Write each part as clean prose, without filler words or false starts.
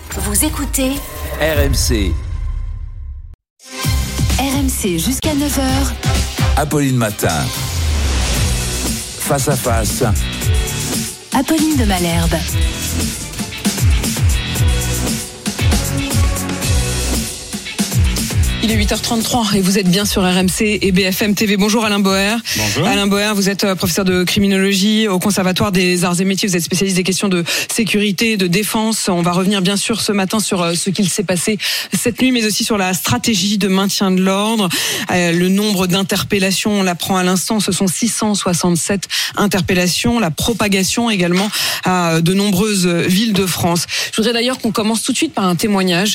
Vous écoutez RMC. RMC jusqu'à 9h. Apolline Matin. Face à face. Apolline de Malherbe. Il est 8h33 et vous êtes bien sur RMC et BFM TV. Bonjour Alain Boer. Bonjour. Alain Boer, vous êtes professeur de criminologie au Conservatoire des Arts et Métiers. Vous êtes spécialiste des questions de sécurité, de défense. On va revenir bien sûr ce matin sur ce qu'il s'est passé cette nuit, mais aussi sur la stratégie de maintien de l'ordre. Le nombre d'interpellations, on l'apprend à l'instant, ce sont 667 interpellations. La propagation également à de nombreuses villes de France. Je voudrais d'ailleurs qu'on commence tout de suite par un témoignage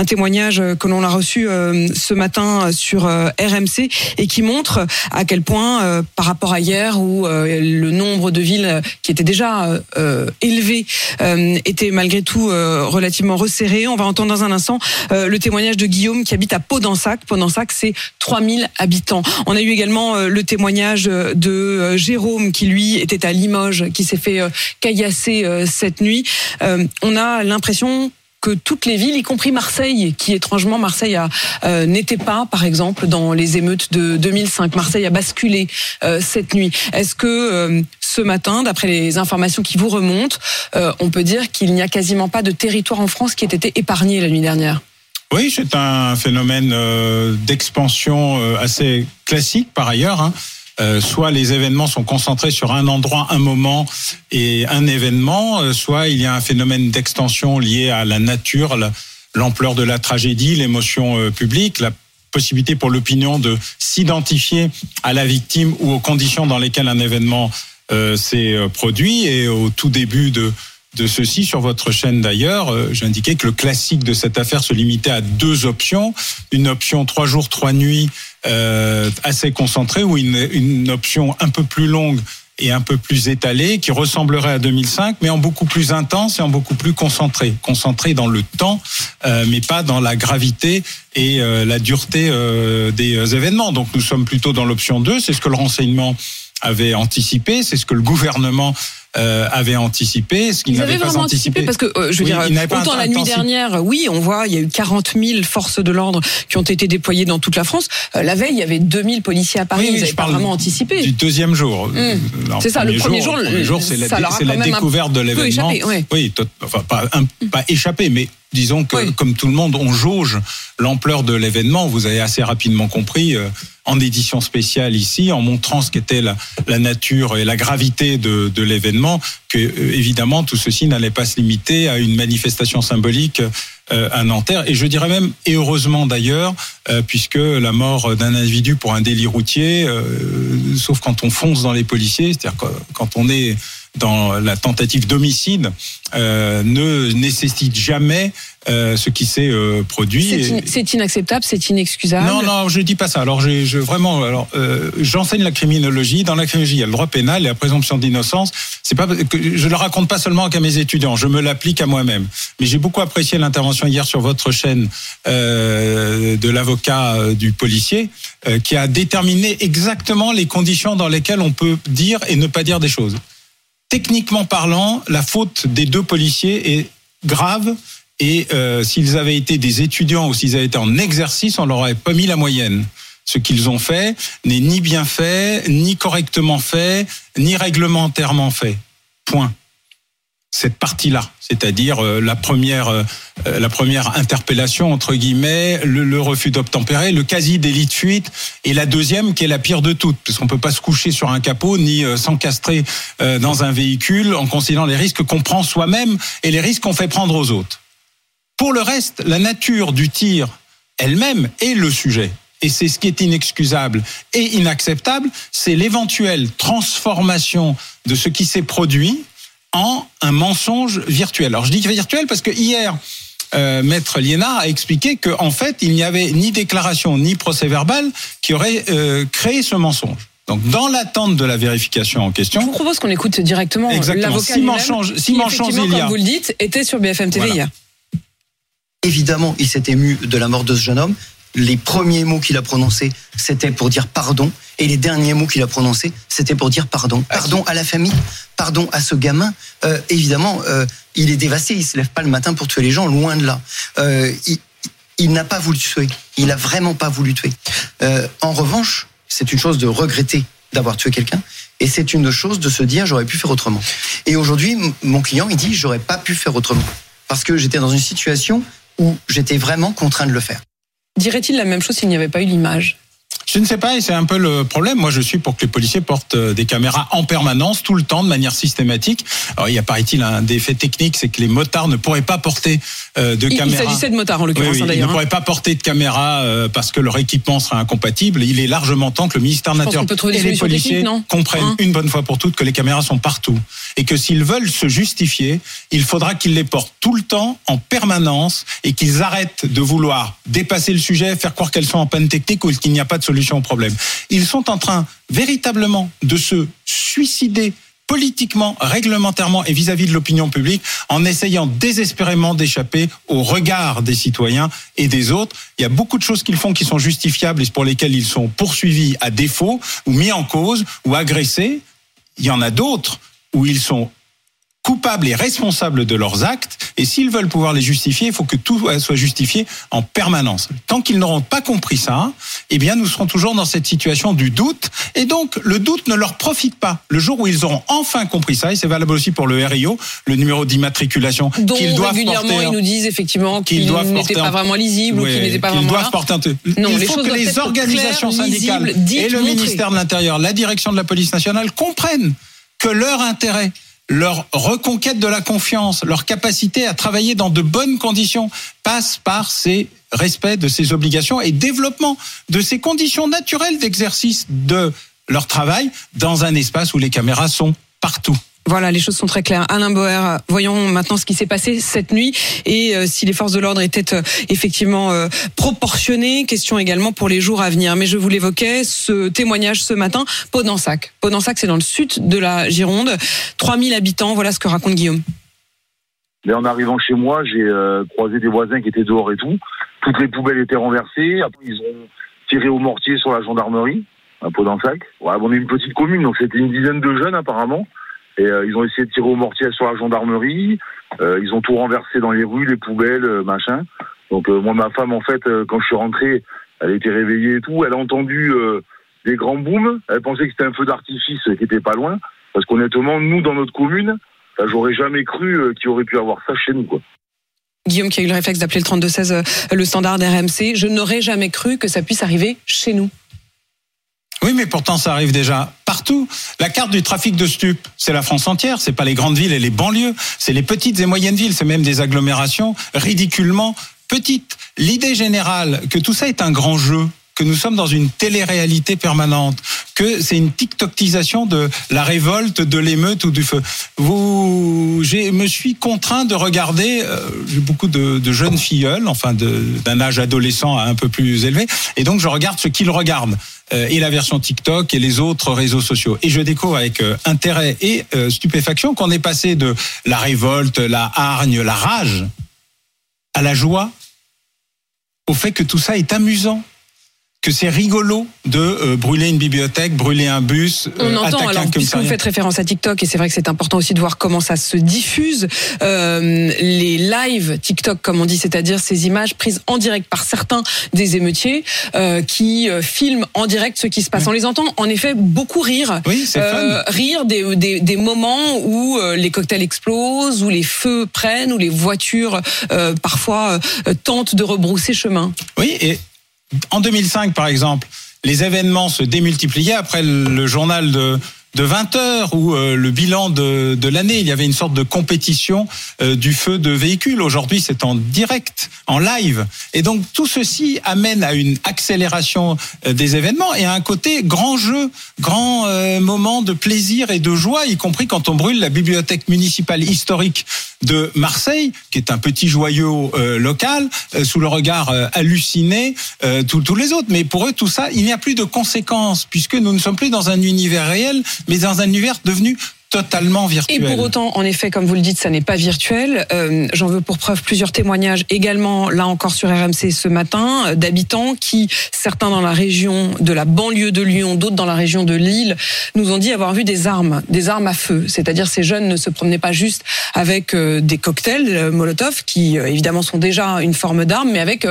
que l'on a reçu ce matin sur RMC et qui montre à quel point par rapport à hier où le nombre de villes qui étaient déjà élevé était malgré tout relativement resserré. On va entendre dans un instant le témoignage de Guillaume qui habite à Podensac. Podensac, c'est 3000 habitants. On a eu également le témoignage de Jérôme qui lui était à Limoges, qui s'est fait caillasser cette nuit. On a l'impression que toutes les villes, y compris Marseille, qui étrangement Marseille n'était pas, par exemple, dans les émeutes de 2005. Marseille a basculé cette nuit. Est-ce que ce matin, d'après les informations qui vous remontent, on peut dire qu'il n'y a quasiment pas de territoire en France qui ait été épargné la nuit dernière ? Oui, c'est un phénomène d'expansion assez classique par ailleurs. Soit les événements sont concentrés sur un endroit, un moment et un événement, soit il y a un phénomène d'extension lié à la nature, l'ampleur de la tragédie, l'émotion publique, la possibilité pour l'opinion de s'identifier à la victime ou aux conditions dans lesquelles un événement s'est produit. Et au tout début de ceci, sur votre chaîne d'ailleurs, j'indiquais que le classique de cette affaire se limitait à deux options. Une option 3 jours, 3 nuits, assez concentrée, ou une option un peu plus longue et un peu plus étalée, qui ressemblerait à 2005, mais en beaucoup plus intense et en beaucoup plus concentrée dans le temps, mais pas dans la gravité et la dureté des événements. Donc nous sommes plutôt dans l'option 2, c'est ce que le renseignement avait anticipé, c'est ce que le gouvernement avait anticipé, ce qu'il n'avait pas anticipé. Parce que, autant la nuit dernière, oui, on voit, il y a eu 40 000 forces de l'ordre qui ont été déployées dans toute la France. La veille, il y avait 2000 policiers à Paris, ils n'avaient pas vraiment anticipé. Du deuxième jour. C'est ça, le premier jour, c'est la découverte de l'événement. Échappé, oui, pas échappé, mais disons que, comme tout le monde, on jauge l'ampleur de l'événement. Vous avez assez rapidement compris, en édition spéciale ici, en montrant ce qu'était la nature et la gravité de l'événement, que évidemment tout ceci n'allait pas se limiter à une manifestation symbolique à Nanterre. Et je dirais même, et heureusement d'ailleurs, puisque la mort d'un individu pour un délit routier, sauf quand on fonce dans les policiers, c'est-à-dire quand on est dans la tentative d'homicide, ne nécessite jamais ce qui s'est produit. C'est inacceptable, c'est inexcusable. Non, je dis pas ça. Alors, j'enseigne la criminologie. Dans la criminologie, il y a le droit pénal et la présomption d'innocence. C'est pas que je le raconte pas seulement qu'à mes étudiants. Je me l'applique à moi-même. Mais j'ai beaucoup apprécié l'intervention hier sur votre chaîne de l'avocat du policier qui a déterminé exactement les conditions dans lesquelles on peut dire et ne pas dire des choses. Techniquement parlant, la faute des deux policiers est grave et s'ils avaient été des étudiants ou s'ils avaient été en exercice, on leur aurait pas mis la moyenne. Ce qu'ils ont fait n'est ni bien fait, ni correctement fait, ni réglementairement fait. Point. Cette partie-là, c'est-à-dire la première interpellation entre guillemets, le refus d'obtempérer, le quasi-délit de fuite, et la deuxième qui est la pire de toutes, parce qu'on peut pas se coucher sur un capot ni s'encastrer dans un véhicule en considérant les risques qu'on prend soi-même et les risques qu'on fait prendre aux autres. Pour le reste, la nature du tir elle-même est le sujet. Et c'est ce qui est inexcusable et inacceptable, c'est l'éventuelle transformation de ce qui s'est produit en un mensonge virtuel. Alors je dis virtuel parce que hier, Maître Liénard a expliqué qu'en fait, il n'y avait ni déclaration ni procès-verbal qui aurait créé ce mensonge. Donc, dans l'attente de la vérification en question... Je vous propose qu'on écoute directement l'avocat lui-même, qui, comme vous le dites, était sur BFM TV hier. Évidemment, il s'est ému de la mort de ce jeune homme. les premiers mots qu'il a prononcés, c'était pour dire pardon, et les derniers mots qu'il a prononcés, c'était pour dire pardon. Pardon à la famille, pardon à ce gamin. Évidemment, il est dévasté, il se lève pas le matin pour tuer les gens, loin de là. Il n'a pas voulu tuer, il a vraiment pas voulu tuer. En revanche, c'est une chose de regretter d'avoir tué quelqu'un, et c'est une chose de se dire j'aurais pu faire autrement. Et aujourd'hui, mon client, il dit j'aurais pas pu faire autrement, parce que j'étais dans une situation où j'étais vraiment contraint de le faire. Dirait-il la même chose s'il n'y avait pas eu l'image ? Je ne sais pas, et c'est un peu le problème. Moi, je suis pour que les policiers portent des caméras en permanence, tout le temps, de manière systématique. Alors, il y a, paraît-il, un défait technique, c'est que les motards ne pourraient pas porter de caméras. Il s'agissait de motards, en l'occurrence, oui, d'ailleurs. Ils ne pourraient pas porter de caméras parce que leur équipement serait incompatible. Il est largement temps que le ministère de l'Intérieur et les policiers comprennent une bonne fois pour toutes que les caméras sont partout. Et que s'ils veulent se justifier, il faudra qu'ils les portent tout le temps, en permanence, et qu'ils arrêtent de vouloir dépasser le sujet, faire croire qu'elles sont en panne technique ou qu'il n'y a pas de solution au problème. Ils sont en train véritablement de se suicider politiquement, réglementairement et vis-à-vis de l'opinion publique en essayant désespérément d'échapper au regard des citoyens et des autres. Il y a beaucoup de choses qu'ils font qui sont justifiables et pour lesquelles ils sont poursuivis à défaut ou mis en cause ou agressés. Il y en a d'autres où ils sont coupables et responsables de leurs actes, et s'ils veulent pouvoir les justifier, il faut que tout soit justifié en permanence. Tant qu'ils n'auront pas compris ça, eh bien, nous serons toujours dans cette situation du doute, et donc, le doute ne leur profite pas. Le jour où ils auront enfin compris ça, et c'est valable aussi pour le RIO, le numéro d'immatriculation, qu'ils doivent régulièrement, porter, ils nous disent effectivement qu'ils n'étaient pas vraiment lisibles, ou qu'ils n'étaient pas vraiment là. Il faut que les organisations syndicales et le ministère de l'Intérieur, la direction de la police nationale comprennent que leur intérêt, leur reconquête de la confiance, leur capacité à travailler dans de bonnes conditions passe par ces respects de ces obligations et développement de ces conditions naturelles d'exercice de leur travail dans un espace où les caméras sont partout. Voilà, les choses sont très claires. Alain Boer, voyons maintenant ce qui s'est passé cette nuit et si les forces de l'ordre étaient effectivement proportionnées. Question également pour les jours à venir. Mais je vous l'évoquais, ce témoignage ce matin, Podensac. Podensac, c'est dans le sud de la Gironde. 3000 habitants, voilà ce que raconte Guillaume. Mais en arrivant chez moi, j'ai croisé des voisins qui étaient dehors et tout. Toutes les poubelles étaient renversées. Après, ils ont tiré au mortier sur la gendarmerie, à Podensac. Ouais, on est une petite commune, donc c'était une dizaine de jeunes apparemment. Et ils ont essayé de tirer au mortier sur la gendarmerie. Ils ont tout renversé dans les rues, les poubelles, machin. Donc moi, ma femme, en fait, quand je suis rentré, elle était réveillée et tout. Elle a entendu des grands booms. Elle pensait que c'était un feu d'artifice qui était pas loin. Parce qu'honnêtement, nous, dans notre commune, j'aurais jamais cru qu'il aurait pu avoir ça chez nous, quoi. Guillaume qui a eu le réflexe d'appeler le 3216 le standard d'RMC. Je n'aurais jamais cru que ça puisse arriver chez nous. Oui, mais pourtant, ça arrive déjà partout. La carte du trafic de stupes, c'est la France entière. C'est pas les grandes villes et les banlieues. C'est les petites et moyennes villes. C'est même des agglomérations ridiculement petites. L'idée générale que tout ça est un grand jeu, que nous sommes dans une télé-réalité permanente, que c'est une TikTokisation de la révolte, de l'émeute ou du feu. Je me suis contraint de regarder j'ai beaucoup de jeunes filleuls, enfin d'un âge adolescent à un peu plus élevé, et donc je regarde ce qu'ils regardent, et la version TikTok et les autres réseaux sociaux. Et je découvre avec intérêt et stupéfaction qu'on est passé de la révolte, la hargne, la rage, à la joie, au fait que tout ça est amusant, que c'est rigolo de brûler une bibliothèque, brûler un bus, on entend, alors, puisque vous faites référence à TikTok, et c'est vrai que c'est important aussi de voir comment ça se diffuse, les lives TikTok, comme on dit, c'est-à-dire ces images prises en direct par certains des émeutiers qui filment en direct ce qui se passe. On les entend en effet beaucoup rire. Oui, c'est fun. Rire des moments où les cocktails explosent, où les feux prennent, où les voitures parfois tentent de rebrousser chemin. Oui, et en 2005, par exemple, les événements se démultipliaient après le journal de 20 heures où le bilan de l'année, il y avait une sorte de compétition du feu de véhicules. Aujourd'hui, c'est en direct, en live. Et donc, tout ceci amène à une accélération des événements et à un côté grand jeu, grand moment de plaisir et de joie, y compris quand on brûle la bibliothèque municipale historique de Marseille, qui est un petit joyau local, sous le regard halluciné tous les autres. Mais pour eux, tout ça, il n'y a plus de conséquences, puisque nous ne sommes plus dans un univers réel, mais dans un univers devenu totalement virtuel. Et pour autant, en effet, comme vous le dites, ça n'est pas virtuel. J'en veux pour preuve plusieurs témoignages également, là encore sur RMC ce matin, d'habitants qui, certains dans la région de la banlieue de Lyon, d'autres dans la région de Lille, nous ont dit avoir vu des armes à feu. C'est-à-dire ces jeunes ne se promenaient pas juste avec des cocktails Molotov, qui évidemment sont déjà une forme d'arme, mais avec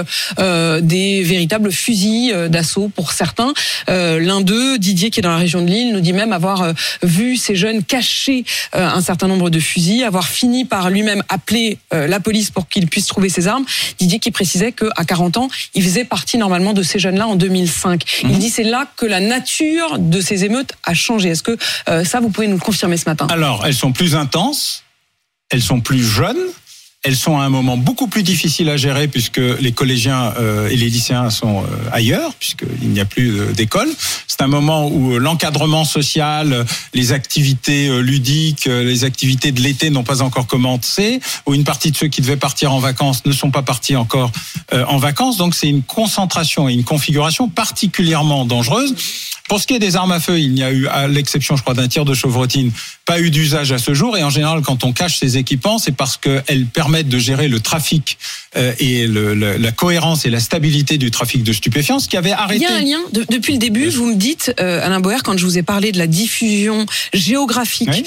des véritables fusils d'assaut pour certains. L'un d'eux, Didier, qui est dans la région de Lille, nous dit même avoir vu ces jeunes cacher un certain nombre de fusils, avoir fini par lui-même appeler la police pour qu'il puisse trouver ses armes. Didier qui précisait qu'à 40 ans, il faisait partie normalement de ces jeunes-là en 2005. Il dit c'est là que la nature de ces émeutes a changé. Est-ce que ça, vous pouvez nous le confirmer ce matin ? Alors, elles sont plus intenses, elles sont plus jeunes, elles sont à un moment beaucoup plus difficile à gérer puisque les collégiens et les lycéens sont ailleurs, puisqu'il n'y a plus d'école. C'est un moment où l'encadrement social, les activités ludiques, les activités de l'été n'ont pas encore commencé, où une partie de ceux qui devaient partir en vacances ne sont pas partis encore en vacances. Donc c'est une concentration et une configuration particulièrement dangereuse. Pour ce qui est des armes à feu, il n'y a eu, à l'exception, je crois, d'un tir de chevrotine, pas eu d'usage à ce jour. Et en général, quand on cache ces équipements, c'est parce qu'elles permettent de gérer le trafic et la cohérence et la stabilité du trafic de stupéfiants, ce qui avait arrêté. Il y a un lien, depuis le début, vous me dites, Alain Boer, quand je vous ai parlé de la diffusion géographique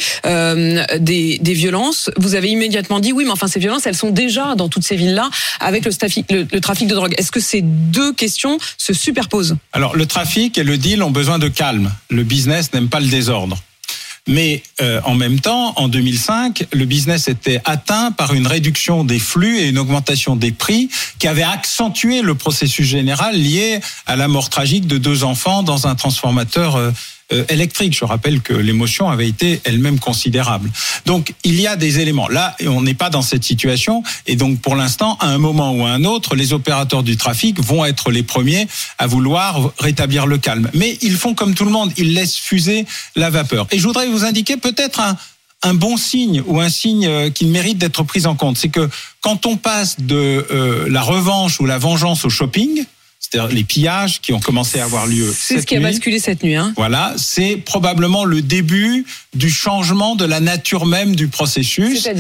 des violences, vous avez immédiatement dit, oui, mais enfin, ces violences, elles sont déjà dans toutes ces villes-là, avec le trafic de drogue. Est-ce que ces deux questions se superposent ? Alors, le trafic et le deal ont besoin de calme. Le business n'aime pas le désordre. Mais en même temps, en 2005, le business était atteint par une réduction des flux et une augmentation des prix qui avait accentué le processus général lié à la mort tragique de 2 enfants dans un transformateur électrique. Je rappelle que l'émotion avait été elle-même considérable. Donc, il y a des éléments. Là, on n'est pas dans cette situation. Et donc, pour l'instant, à un moment ou à un autre, les opérateurs du trafic vont être les premiers à vouloir rétablir le calme. Mais ils font comme tout le monde. Ils laissent fuser la vapeur. Et je voudrais vous indiquer peut-être un bon signe ou un signe qui mérite d'être pris en compte. C'est que quand on passe de la revanche ou la vengeance au shopping, c'est-à-dire les pillages qui ont commencé à avoir lieu cette nuit. C'est ce qui a basculé cette nuit. Voilà, c'est probablement le début du changement de la nature même du processus. C'est-à-dire ?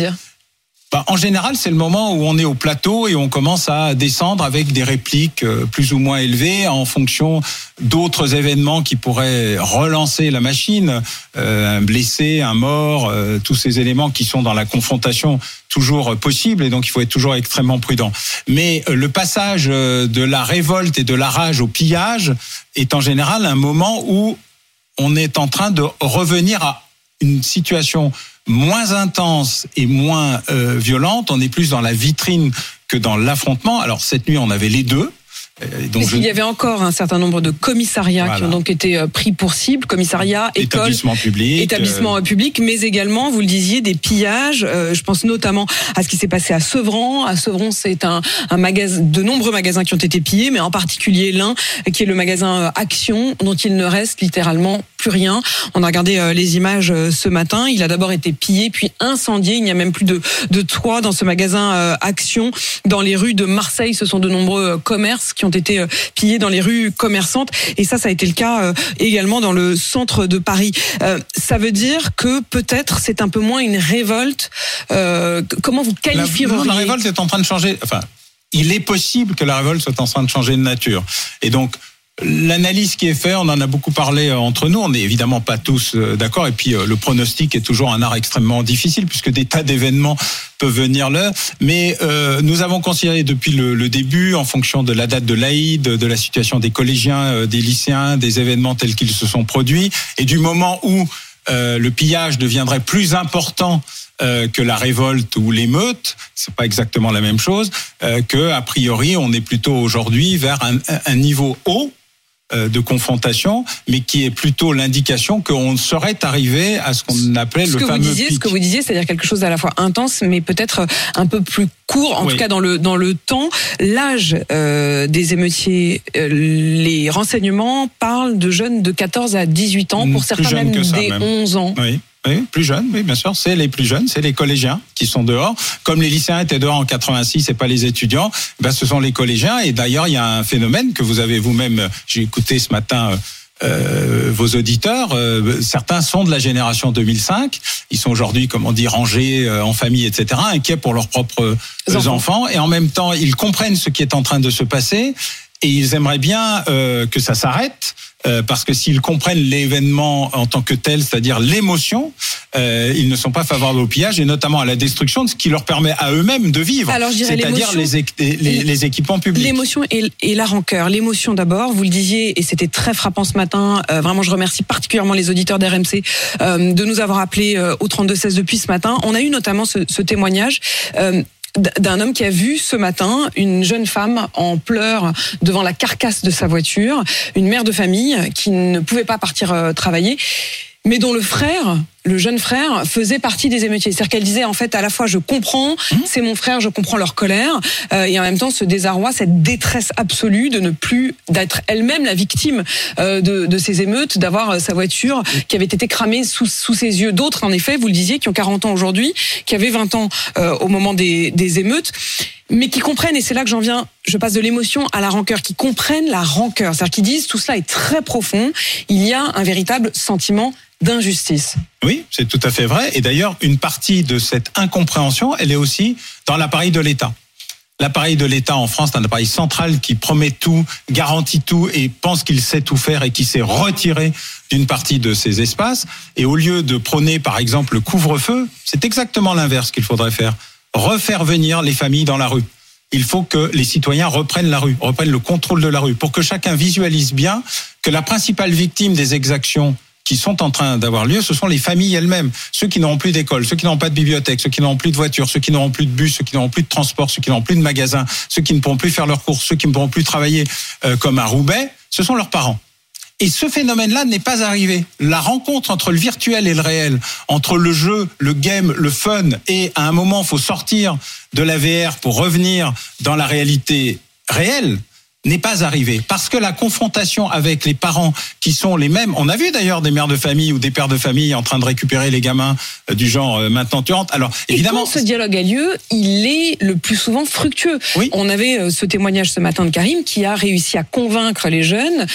En général, c'est le moment où on est au plateau et on commence à descendre avec des répliques plus ou moins élevées en fonction d'autres événements qui pourraient relancer la machine, un blessé, un mort, tous ces éléments qui sont dans la confrontation toujours possible et donc il faut être toujours extrêmement prudent. Mais le passage de la révolte et de la rage au pillage est en général un moment où on est en train de revenir à une situation moins intense et moins violente. On est plus dans la vitrine que dans l'affrontement. Alors cette nuit, on avait les deux. Donc il y avait encore un certain nombre de commissariats qui ont donc été pris pour cible, commissariats, écoles, établissements publics, mais également, vous le disiez, des pillages. Je pense notamment à ce qui s'est passé à Sevran. À Sevran, c'est un magasin, de nombreux magasins qui ont été pillés, mais en particulier l'un qui est le magasin Action, dont il ne reste littéralement plus rien. On a regardé les images ce matin. Il a d'abord été pillé, puis incendié. Il n'y a même plus de toit dans ce magasin Action. Dans les rues de Marseille, ce sont de nombreux commerces qui ont été pillés dans les rues commerçantes. Et ça a été le cas également dans le centre de Paris. Ça veut dire que peut-être c'est un peu moins une révolte. Comment vous qualifieriez ? La révolte est en train de changer. Enfin, il est possible que la révolte soit en train de changer de nature. Et donc, l'analyse qui est faite, on en a beaucoup parlé entre nous, on n'est évidemment pas tous d'accord, et puis le pronostic est toujours un art extrêmement difficile, puisque des tas d'événements peuvent venir là, mais nous avons considéré depuis le début, en fonction de la date de l'Aïd, de la situation des collégiens, des lycéens, des événements tels qu'ils se sont produits, et du moment où le pillage deviendrait plus important que la révolte ou l'émeute, c'est pas exactement la même chose, que a priori on est plutôt aujourd'hui vers un niveau haut de confrontation, mais qui est plutôt l'indication qu'on serait arrivé à ce qu'on appelait le fameux pic. Ce que vous disiez, c'est-à-dire quelque chose à la fois intense, mais peut-être un peu plus court, en tout cas dans le temps. L'âge des émeutiers, les renseignements parlent de jeunes de 14 à 18 ans, pour certains même des 11 ans. Oui, plus jeunes, oui, bien sûr. C'est les plus jeunes, c'est les collégiens qui sont dehors. Comme les lycéens étaient dehors en 86 et pas les étudiants, ce sont les collégiens. Et d'ailleurs, il y a un phénomène que vous avez vous-même, j'ai écouté ce matin vos auditeurs, certains sont de la génération 2005. Ils sont aujourd'hui, comme on dit, rangés en famille, etc., inquiets pour leurs propres enfants. Et en même temps, ils comprennent ce qui est en train de se passer et ils aimeraient bien que ça s'arrête. Parce que s'ils comprennent l'événement en tant que tel, c'est-à-dire l'émotion, ils ne sont pas favorables au pillage et notamment à la destruction de ce qui leur permet à eux-mêmes de vivre, alors, je dirais c'est-à-dire les équipements publics. L'émotion et la rancœur. L'émotion d'abord, vous le disiez, et c'était très frappant ce matin. Vraiment, je remercie particulièrement les auditeurs d'RMC de nous avoir appelés au 32-16 depuis ce matin. On a eu notamment ce témoignage d'un homme qui a vu ce matin une jeune femme en pleurs devant la carcasse de sa voiture, une mère de famille qui ne pouvait pas partir travailler, mais dont le jeune frère faisait partie des émeutiers. C'est-à-dire qu'elle disait en fait à la fois je comprends, c'est mon frère, je comprends leur colère, et en même temps ce désarroi, cette détresse absolue de ne plus d'être elle-même la victime de ces émeutes, d'avoir sa voiture qui avait été cramée sous ses yeux. D'autres en effet, vous le disiez, qui ont 40 ans aujourd'hui, qui avaient 20 ans au moment des émeutes, mais qui comprennent, et c'est là que j'en viens, je passe de l'émotion à la rancœur, qui comprennent la rancœur, c'est-à-dire qui disent tout cela est très profond, il y a un véritable sentiment d'injustice. Oui, c'est tout à fait vrai. Et d'ailleurs, une partie de cette incompréhension, elle est aussi dans l'appareil de l'État. L'appareil de l'État en France, c'est un appareil central qui promet tout, garantit tout et pense qu'il sait tout faire et qui s'est retiré d'une partie de ces espaces. Et au lieu de prôner, par exemple, le couvre-feu, c'est exactement l'inverse qu'il faudrait faire. Refaire venir les familles dans la rue. Il faut que les citoyens reprennent la rue, reprennent le contrôle de la rue, pour que chacun visualise bien que la principale victime des exactions qui sont en train d'avoir lieu, ce sont les familles elles-mêmes. Ceux qui n'auront plus d'école, ceux qui n'auront pas de bibliothèque, ceux qui n'auront plus de voiture, ceux qui n'auront plus de bus, ceux qui n'auront plus de transport, ceux qui n'auront plus de magasins, ceux qui ne pourront plus faire leurs courses, ceux qui ne pourront plus travailler comme à Roubaix, ce sont leurs parents. Et ce phénomène-là n'est pas arrivé. La rencontre entre le virtuel et le réel, entre le jeu, le game, le fun, et à un moment, il faut sortir de la VR pour revenir dans la réalité réelle, n'est pas arrivé. Parce que la confrontation avec les parents qui sont les mêmes, on a vu d'ailleurs des mères de famille ou des pères de famille en train de récupérer les gamins du genre maintenant tu rentres. Alors évidemment, et quand ce dialogue a lieu, il est le plus souvent fructueux. Oui. On avait ce témoignage ce matin de Karim qui a réussi à convaincre les jeunes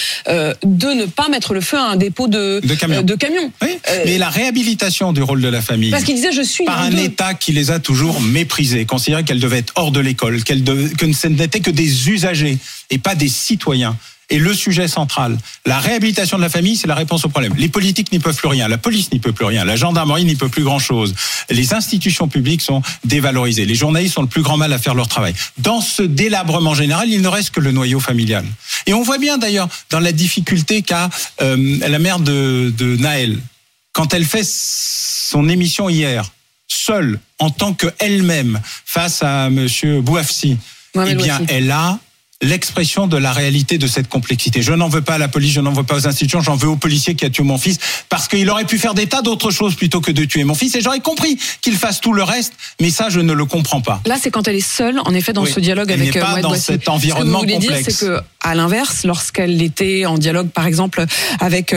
de ne pas mettre le feu à un dépôt de camions. Oui. Mais la réhabilitation du rôle de la famille, parce qu'il disait je suis par un État qui les a toujours méprisées, considéré qu'elles devaient être hors de l'école, que ce n'étaient que des usagers et pas des citoyens. Et le sujet central, la réhabilitation de la famille, c'est la réponse au problème. Les politiques n'y peuvent plus rien, la police n'y peut plus rien, la gendarmerie n'y peut plus grand-chose. Les institutions publiques sont dévalorisées, les journalistes ont le plus grand mal à faire leur travail. Dans ce délabrement général, il ne reste que le noyau familial. Et on voit bien d'ailleurs dans la difficulté qu'a la mère de Naël, quand elle fait son émission hier, seule, en tant qu'elle-même, face à monsieur Bouafsi, eh bien, elle a l'expression de la réalité de cette complexité. Je n'en veux pas à la police, je n'en veux pas aux institutions, j'en veux au policier qui a tué mon fils, parce qu'il aurait pu faire des tas d'autres choses plutôt que de tuer mon fils, et j'aurais compris qu'il fasse tout le reste, mais ça, je ne le comprends pas. Là, c'est quand elle est seule, en effet, dans ce dialogue avec Mohamed Bouafsi. Elle n'est pas dans cet environnement complexe. Ce que vous voulez dire, c'est que, à l'inverse, lorsqu'elle était en dialogue, par exemple, avec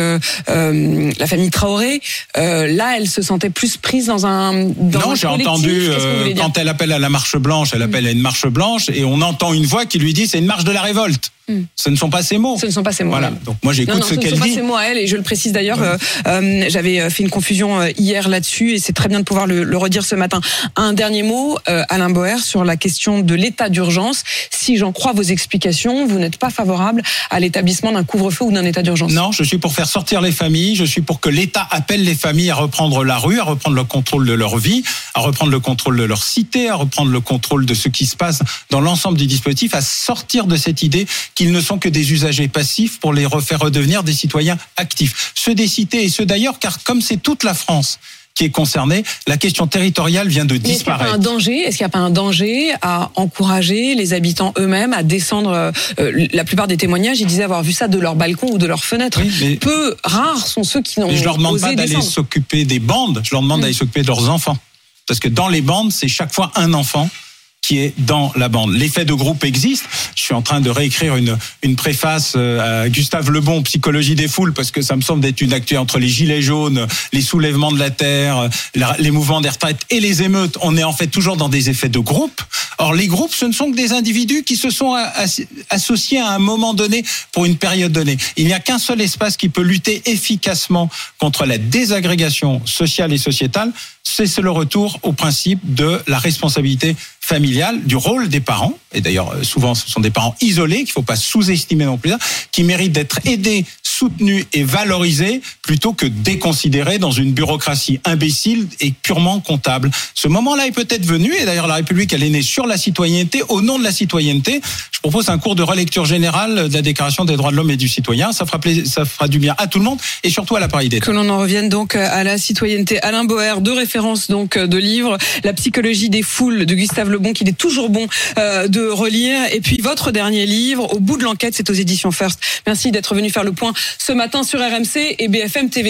la famille Traoré, là, elle se sentait plus prise dans un Non, j'ai entendu, quand elle appelle à la marche blanche, elle appelle à une marche blanche, et on entend une voix qui lui dit, c'est une marche de la révolte. Ce ne sont pas ses mots. Ce ne sont pas ses mots. Voilà. Donc moi j'écoute ce qu'elle dit. Ce ne sont pas ses mots à elle, et je le précise d'ailleurs. J'avais fait une confusion hier là-dessus, et c'est très bien de pouvoir le redire ce matin. Un dernier mot, Alain Boer, sur la question de l'état d'urgence. Si j'en crois vos explications, vous n'êtes pas favorable à l'établissement d'un couvre-feu ou d'un état d'urgence? Non, je suis pour faire sortir les familles. Je suis pour que l'État appelle les familles à reprendre la rue, à reprendre le contrôle de leur vie, à reprendre le contrôle de leur cité, à reprendre le contrôle de ce qui se passe dans l'ensemble du dispositif, à sortir de cette idée qu'ils ne sont que des usagers passifs pour les refaire redevenir des citoyens actifs. Ceux des cités et ceux d'ailleurs, car comme c'est toute la France qui est concernée, la question territoriale vient de disparaître. Est-ce qu'il n'y a pas un danger à encourager les habitants eux-mêmes à descendre? La plupart des témoignages, ils disaient avoir vu ça de leur balcon ou de leur fenêtre. Oui, rares sont ceux qui n'ont osé descendre. Je leur demande pas d'aller s'occuper des bandes, je leur demande d'aller s'occuper de leurs enfants. Parce que dans les bandes, c'est chaque fois un enfant qui est dans la bande. L'effet de groupe existe. Je suis en train de réécrire une préface à Gustave Le Bon, Psychologie des foules, parce que ça me semble d'être une actu entre les gilets jaunes, les soulèvements de la terre, les mouvements des retraites et les émeutes. On est en fait toujours dans des effets de groupe. Or, les groupes, ce ne sont que des individus qui se sont associés à un moment donné pour une période donnée. Il n'y a qu'un seul espace qui peut lutter efficacement contre la désagrégation sociale et sociétale, c'est le retour au principe de la responsabilité familiale, du rôle des parents, et d'ailleurs souvent ce sont des parents isolés, qu'il ne faut pas sous-estimer non plus, qui méritent d'être aidés, soutenus et valorisés, plutôt que déconsidérés dans une bureaucratie imbécile et purement comptable. Ce moment-là est peut-être venu, et d'ailleurs la République, elle est née sur la citoyenneté, au nom de la citoyenneté. Je propose un cours de relecture générale de la Déclaration des droits de l'homme et du citoyen, ça fera du bien à tout le monde, et surtout à la parité. Que l'on en revienne donc à la citoyenneté. Alain Boer, deux références donc de livres, La psychologie des foules de Gustave Le Bon, qu'il est toujours bon de relire, et puis votre dernier livre, Au bout de l'enquête, c'est aux éditions First. Merci d'être venu faire le point ce matin sur RMC et BFM TV.